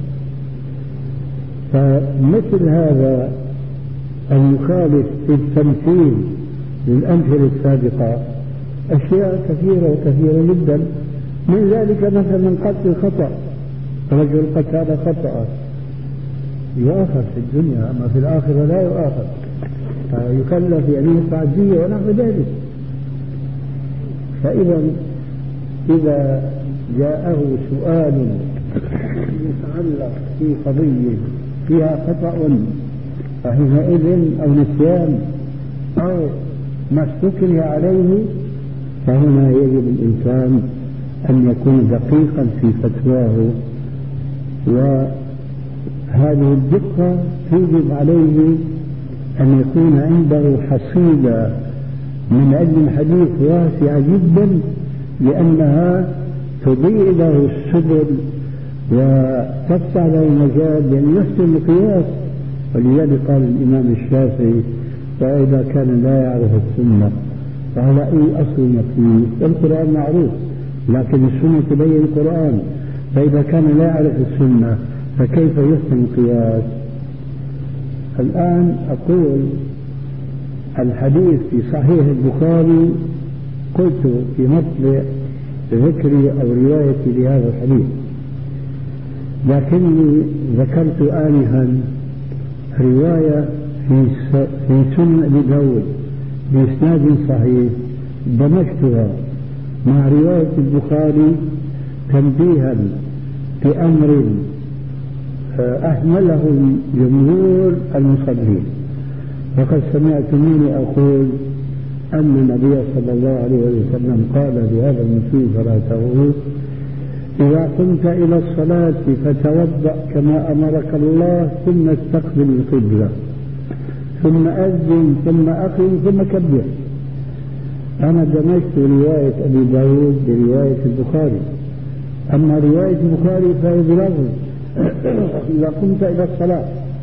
فمثل هذا المخالف في التمثيل للأمثلة السابقة أشياء كثيرة وكثيرة جدا. من ذلك مثلا قتل خطأ، رجل قتل خطأ يؤاخذ في الدنيا، أما في الآخرة لا يؤاخذ، يكلف يعني تعزية ونحو ذلك. إذا جاءه سؤال يتعلق في قضية فيها خطأ فحينئذ أو نسيان أو ما استكره عليه، فهنا يجب الإنسان أن يكون دقيقا في فتواه، وهذه الدقة توجب عليه أن يكون عنده حصيلة من علم الحديث واسعة جدا، لأنها تضيء له السبل وتفتح له المجال لأن يحسن القياس. ولذلك قال الإمام الشافعي: فإذا كان لا يعرف السنة فعلى أي أصل يقيس؟ القرآن معروف لكن السنة تبين القرآن، فإذا كان لا يعرف السنة فكيف يحسن القياس؟ الآن أقول الحديث في صحيح البخاري، قلت في مطلع ذكري أو روايتي لهذا الحديث، لكني ذكرت آنفا رواية في سنن أبي داود بإسناد صحيح دمجتها مع رواية البخاري تنبيها بأمر أهمله جمهور المصلين. وقد سمعتموني أقول أن النبي صلى الله عليه وسلم قال لهذا المسيء صلاته: إذا قمت إلى الصلاة فتوضأ كما أمرك الله، ثم استقبل القبلة، ثم أذن، ثم أقم، ثم كبر. أنا دمجت رواية أبي داود برواية البخاري، أما رواية البخاري فهي بلفظ: إذا قمت إلى الصلاة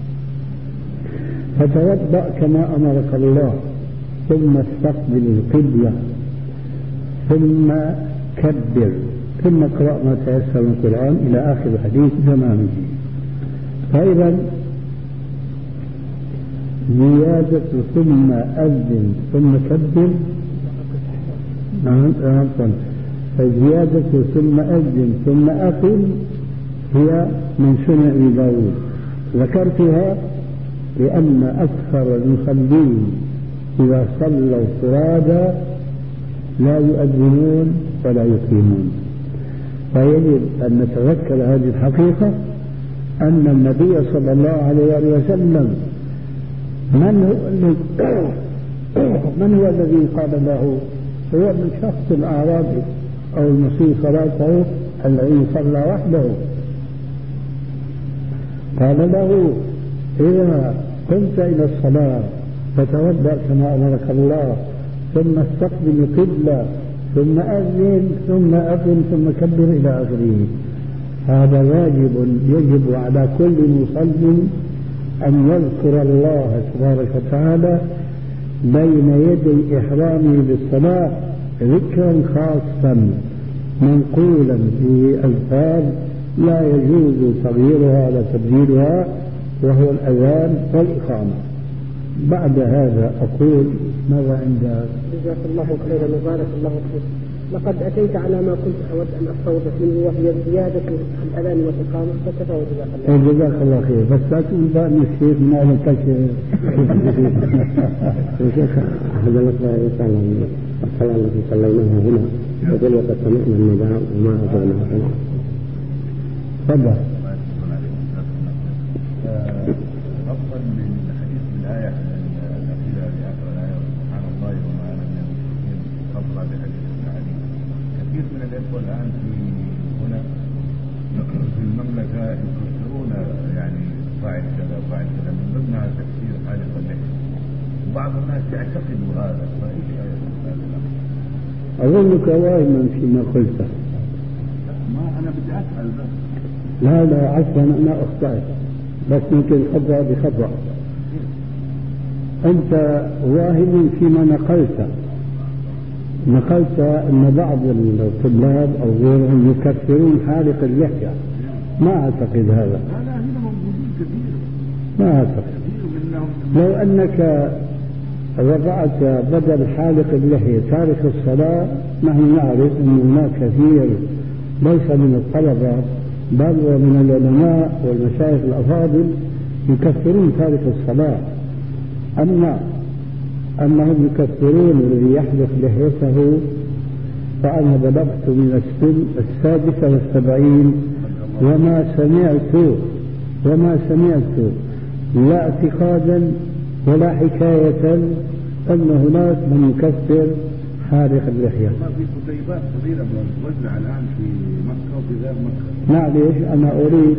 فتوضأ كما أمرك الله، ثم استقبل القبلة، ثم كبر، ثم اقرأ ما تيسر من القرآن إلى آخر الحديث تمامه. فإذا زيادة ثم أذن ثم كبر، فزيادة ثم أذن ثم أقم هي من سنن أبي داود. ذكرتها لأن أكثر المصلين إذا صلوا فرادا لا يؤذنون ولا يقيمون. فيجب أن نتذكر هذه الحقيقة، أن النبي صلى الله عليه وسلم من هو الذي قال له؟ هو من شخص الأعرابي أو المسيء صلاته الذي صلى وحده، قال له: إذا قمت إلى الصلاة فتوضأ كما أمرك الله، ثم استقبل القبلة، ثم أذن، ثم أقم، ثم كبر إلى آخره. هذا واجب يجب على كل مصل أن يذكر الله تبارك وتعالى بين يدي إحرامه بالصلاة ذكرا خاصا منقولا في أذكار لا يجوز تغييرها ولا تبديلها، وهو الأذان والإقامة. بعد هذا أقول ماذا عند جزاك الله خيرا وبارك الله فيك. لقد أتيت على ما كنت أود أن أستوضح منه، وهي زيادة الأذان والإقامة، فكفى وجزاك الله. جزاك الله خير. بس لا تقول بقى إن الشيخ ما له كشف. شيخ هذا مثلا يسأل الصلاة التي صليناها هنا يقول وقد سمعنا النداء وما أجبنا. تفضل. أفضل من حديث الآية الأخيرة لآخر الآية سبحان الله وما لم يكن قبل بحديث علي. كثير من الإخوة الآن هنا في المملكة يفسرون يعني فاعل كذا فاعل كذا من ضمنها تفسير خالق اللحية، وبعض الناس يعتقدوا هذا. فإيش أظنك واهما فيما قلته. ما أنا بدي أسأل بس. لا عفوا أنا أخطأت، بس يمكن خطأ بخطأ. أنت واهم فيما نقلت أن بعض الطلاب أو غيرهم يكفرون حالق اللحية. ما أعتقد هذا. هنا موجودين كثير. ما أعتقد. لو أنك وضعت بدل حالق اللحية تارك الصلاة، نحن نعرف أن هناك كثير ليس من الطلبة بل ومن العلماء والمشايخ الأفاضل يكفرون تارك الصلاة. أما أنهم يكفرون الذي يحلق لحيته، فأنا بلغت من السن 76 وما سمعت لا اعتقادا ولا حكاية أن هناك من يكفر حالق اللحية. في كتيبات كبيرة موزعة الآن في مكة وفي غير مكة. معليش أنا أريد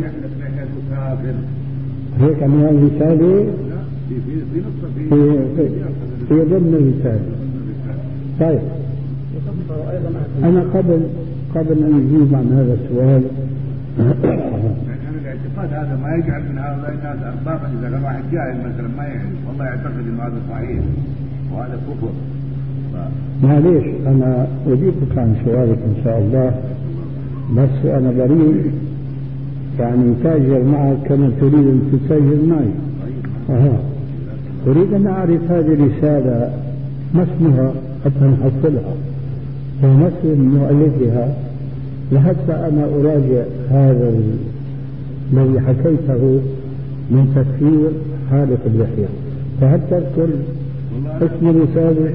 هيك أنواع الرسالة. لا في نقطة في ضمن الرسالة. طيب أنا قبل أن أجيب عن هذا السؤال الاعتقاد هذا ما يجعل من هؤلاء الناس أربابا. إذا كان واحد جاهل مثلا ما يعرف والله يعتقد أن هذا صحيح وهذا كفر. معليش أنا أجيبك عن سؤالك إن شاء الله، بس أنا بريء يعني تاجر معك كما تريد أن تتاجر معي. أريد أن أعرف هذه الرسالة ما اسمها حتى نحصلها وما اسم مؤلفها، لحتى أنا أراجع هذا الذي حكيته من تكفير حالق اللحية. فهل تذكر اسم الرسالة؟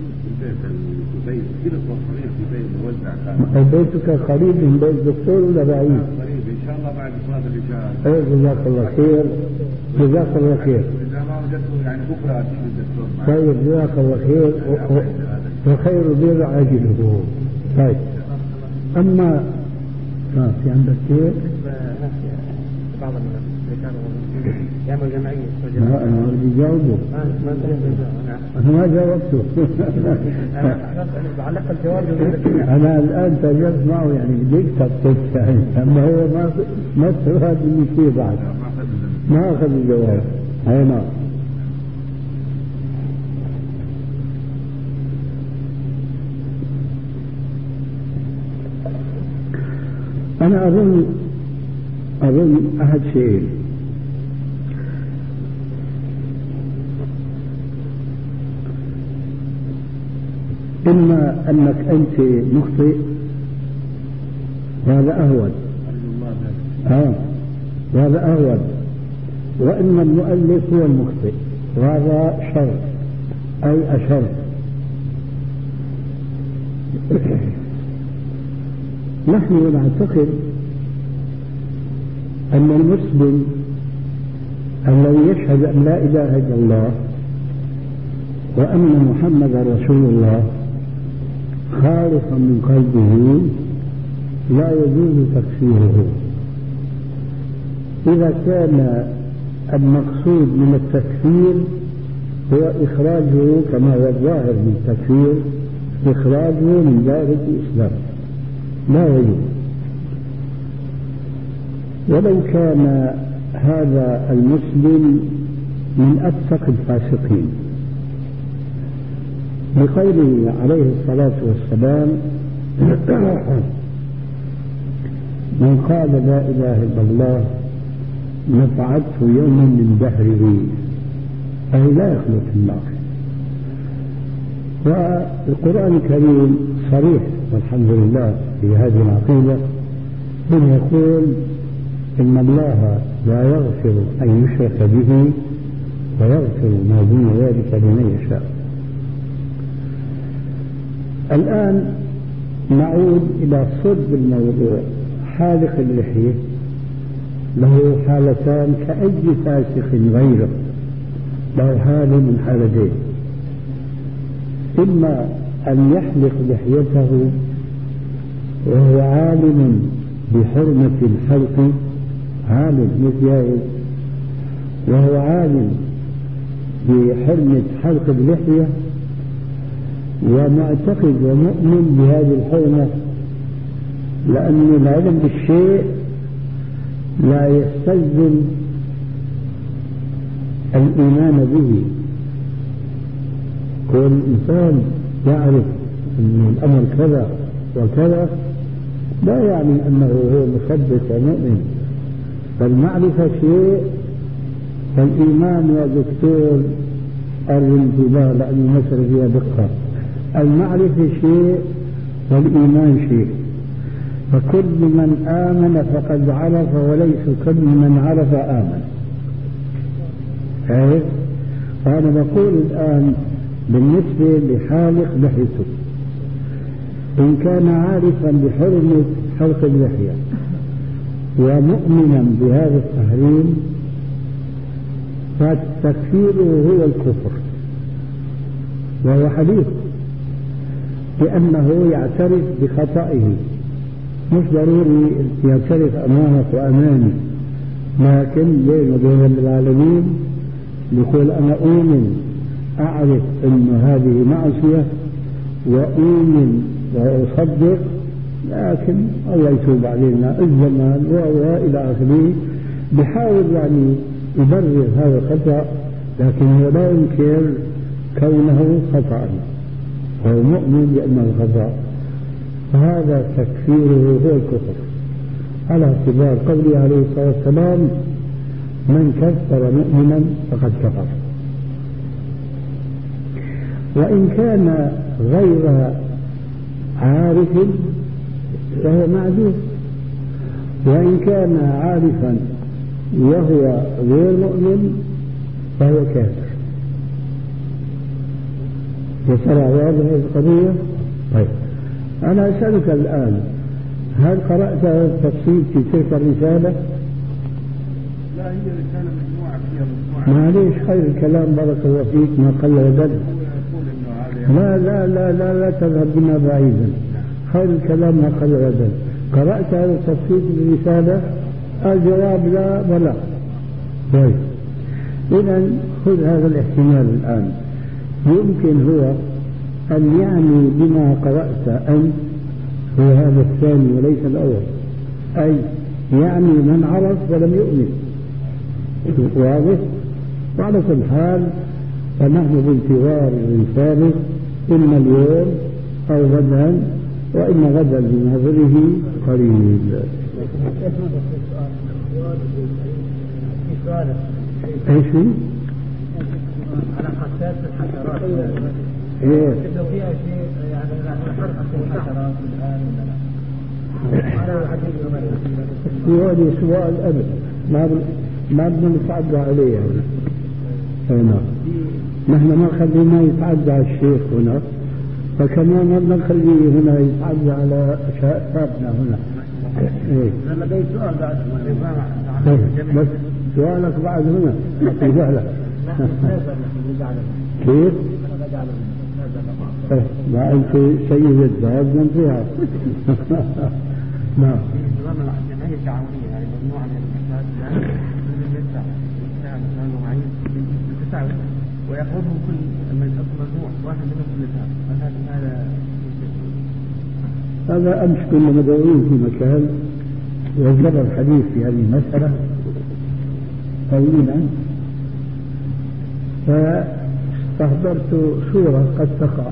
بيتك قريب من بيت الدكتور ولا بعيد؟ قريب إن شاء الله بعد صلاة العشاء. إيه جزاك الله خير. جزاك الله خير. إذا ما وجدته يعني بكرة أجيب الدكتور. طيب جزاك الله خير وخير البر عاجله. طيب أما في عندك شيء؟ بعض الناس اللي كانوا يعملوا جمعية. أنا بدي جاوبه. أنا ما جاوبته. علق الجواب. أنا الآن تجربت معه يعني بديك تبتسع، أما هو ما استفاد مني شيء بعد، ما أخذ الجواب. هاي نعم. أنا أظن أحد شيء، إما أنك أنت مخطئ وهذا أهون، وهذا أهون، وإما المؤلف هو المخطئ وهذا شر أي أشر. نحن نعتقد أن المسلم الذي يشهد أن لا إله إلا الله وأن محمد رسول الله خالصا من قلبه لا يجوز تكفيره. إذا كان المقصود من التكفير هو إخراجه كما هو الظاهر من التكفير، إخراجه من دائرة الإسلام لا يجوز. ولو كان هذا المسلم من أفسق الفاسقين، بقوله عليه الصلاة والسلام من قال لا إله إلا الله نفعته يوما من دهره، أي لا يخلق النار. والقرآن الكريم صريح والحمد لله في هذه العقيدة، من يقول إن الله لا يغفر أن يشرك به ويغفر ما دون ذلك لمن يشاء. الآن نعود إلى صلب الموضوع. حالق اللحية له حالتان كأي فاسق غيره، له حال من حالتين: إما أن يحلق لحيته وهو عالم بحرمة الحلق، عالم مجاهد وهو عالم بحرمة حلق اللحية ومعتقد ومؤمن بهذه الحرمة، لأن العلم بالشيء لا يستلزم الإيمان به. كل إنسان يعرف أن الأمر كذا وكذا لا يعني أنه هو مصدق ومؤمن، فالمعرفة شيء، فالإيمان يا دكتور الانتباه لأنه مثل فيها دقة، المعرفة شيء والإيمان شيء، فكل من آمن فقد عرف وليس كل من عرف آمن. فأنا بقول الآن بالنسبة لحالق لحيته، إن كان عارفا بحرمة حلق اللحية ومؤمنا بهذا التحريم فتكفيره هو الكفر، وهو حديث، لأنه يعترف بخطئه. مش ضروري يعترف أمامك وأمامي، لكن بين وبين العالمين يقول أنا أؤمن، أعرف أن هذه معصية وأؤمن وأصدق، لكن الله يتوب علينا الزمان وإلى آخره. بحاول يعني يبرر هذا الخطأ، لكن لا ينكر كونه خطأ، هو مؤمن بأنه خطأ، فهذا تكفيره هو الكفر، على اعتبار قوله عليه الصلاة والسلام: من كفر مؤمنا فقد كفر. وإن كان غير عارف فهو معذور، وإن كان عارفا وهو غير مؤمن فهو كافر. وصار واضح القضية؟ طيب، أنا أسألك الآن، هل قرأت التفصيل في تلك الرسالة؟ لا، هي رسالة مجموعة فيها مجموعة. معليش، خير الكلام بارك الله فيك ما قل ودل. لا لا لا لا لا تذهب بنا بعيدا، خير الكلام ما قل ودل. قرأت هذا التفصيل في الرسالة؟ الجواب لا ولا. طيب، إذا خذ هذا الاحتمال الآن. يمكن هو أن يعني بما قرأت أنت هو هذا الثاني وليس الأول، أي يعني من عرف ولم يؤمن. واضح؟ وعلى كل حال فنحن بانتظار الرسالة، إما اليوم أو غدا، وإن غدا بنظره قريب. ايش في؟ على حساس الحشرات. ايه؟ لو فيها شيء يعني حرقة الحشرات الآن ولا لا؟ على العديد هذا سؤال أبدا ما بدنا نتعدى عليه يعني. هنا نحن ما خلينا يتعدى على الشيخ هنا، فكمان ما بدنا نخليه هنا يتعدى على شابنا هنا. ايه؟ أنا لدي سؤال بعد. بس سؤالك بعد هنا أعطيه لك. كيف؟ ما أنت سيد الزواج من فيها. نعم. الجمعية التعاونية يعني مجموعة من المؤسسات يدفع مساعدة معين بالتساوي، ويقومهم كل مجموع واحد منهم كل سنة. هذا أمس كنا مدعوين في مكان وجرى الحديث في هذه المسألة طويلا، فاستحضرت صورة قد تقع.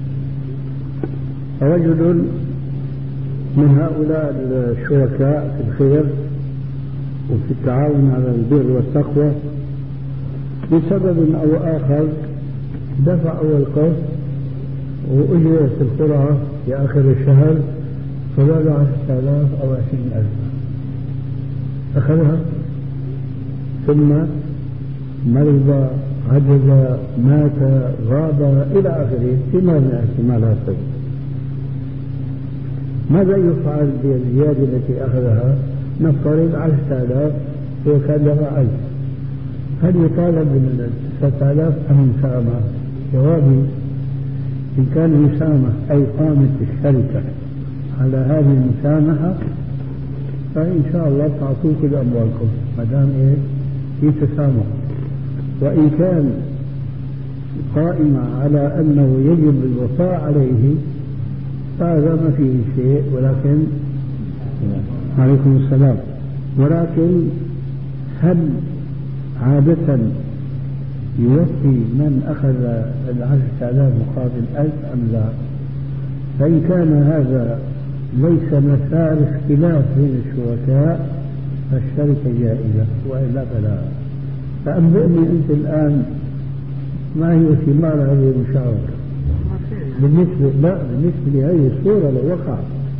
رجل من هؤلاء الشركاء في الخير وفي التعاون على البر والتقوى بسبب أو آخر دفع أول قسط وأجرت القرعة في آخر الشهر فزاد 10,000 أو 20,000 أخذها، ثم مرض، عجز، مات، غاب إلى آخره، احتمال من احتمالات. ماذا يفعل بالزيادة التي أخذها؟ نفترض 10,000 وكان له 1000، هل يطالب بال 9,000 أم يسامح؟ جوابي إن كان يسامح أي قامت الشركة على هذه المسامحة فإن شاء الله تعطوه كل أموالكم ما دام في تسامح. وإن كان قائمة على أنه يجب الوفاء عليه فهذا ما فيه شيء، ولكن عليكم السلام. ولكن هل عادة يوفي من أخذ 10,000 مقابل 1000 أم لا؟ فإن كان هذا ليس مسار اختلاف بين الشركاء فالشركة جائزة، وإلا فلا. فأنبئني أنت الآن ما هي ثمار هذه المشاورة بالنسبة لهذه الصورة لو وقع،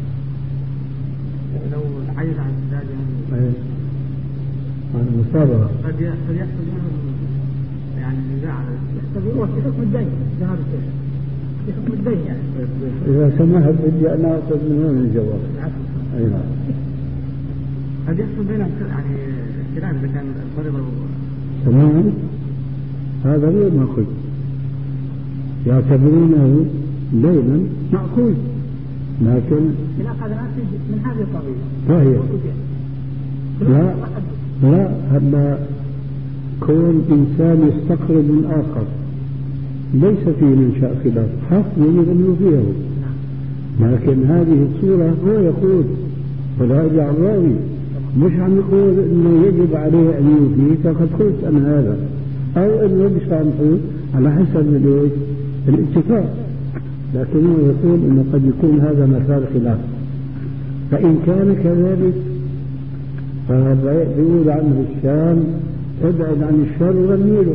لو عجز عن السداد عن المصابرة قد يحصل يعني نزاع يحصل في حكم الدين، ذهاب الشيخ في حكم الدين يعني. إذا سمحت بدي أنا أخذ من هون الجواب. أي نعم. قد يحصل بينهم يعني اختلاف إذا كان الفريضة تمام. هذا غير مأخوذ، يعتبرونه دينا مأخوذ، لكن من هذه القضية فهي لا هذا كون إنسان يستقرض من آخر ليس فيه منشأ خلاف، حق يجب أن يوفيه، لكن هذه الصورة هو يقول ولا يرجع الراوي، مش عم يقول انه يجب عليه ان يوفي فقد قلت انا هذا، او انه بيسامحه على حسب الاتفاق، لكنه يقول انه قد يكون هذا مسار خلاف. فان كان كذلك فبيقول عنه الشام ابعد عن الشر ورميله،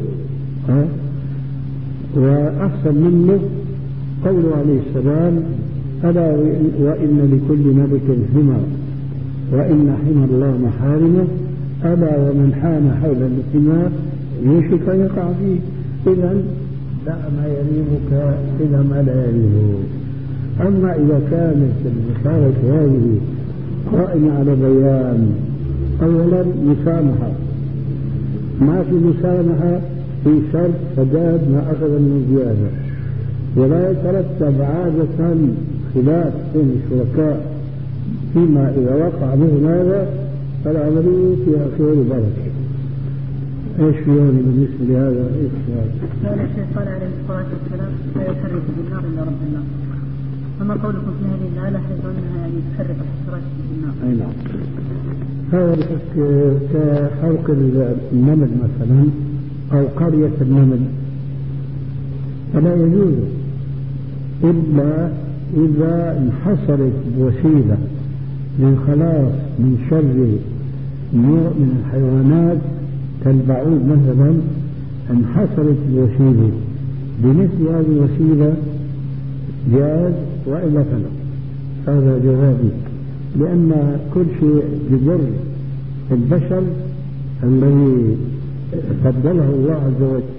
واحسن منه قوله عليه السلام ألا وإن لكل ملك حمى وإن حمى الله محارمه ألا ومن حان حول الحمى يوشك يقع فيه. إذا دع ما يريبك إلى ما لا يريبه. أما إذا كانت المشاركة هذه قائمة على بيان، أولا مسامحة، ما في مسامحة في شرط سداد ما أخذ من زيادة، ولا يترتب عادة خلاف بين الشركاء فيما إذا وقع به هذا فالعملية فيها خير وبركة. ايش يعني بالنسبة لهذا؟ ايش يعني؟ كان الشيخ قال عليه الصلاة والسلام لا يحرك بالنار إلا رب النار. أما قولكم في هذه الآلة حيث أنها يعني تحرك الحشرات بالنار. أي نعم. هذا كحرق النمل مثلا أو قرية النمل فلا يجوز إلا إذا انحصرت بوسيلة للخلاص من شر نوع من الحيوانات كالبعوض مثلا، انحصرت بوسيلة بمثل هذه الوسيلة جاز، وإلا فلا. هذا جوابي، لأن كل شيء يضر البشر الذي فضله الله عز وجل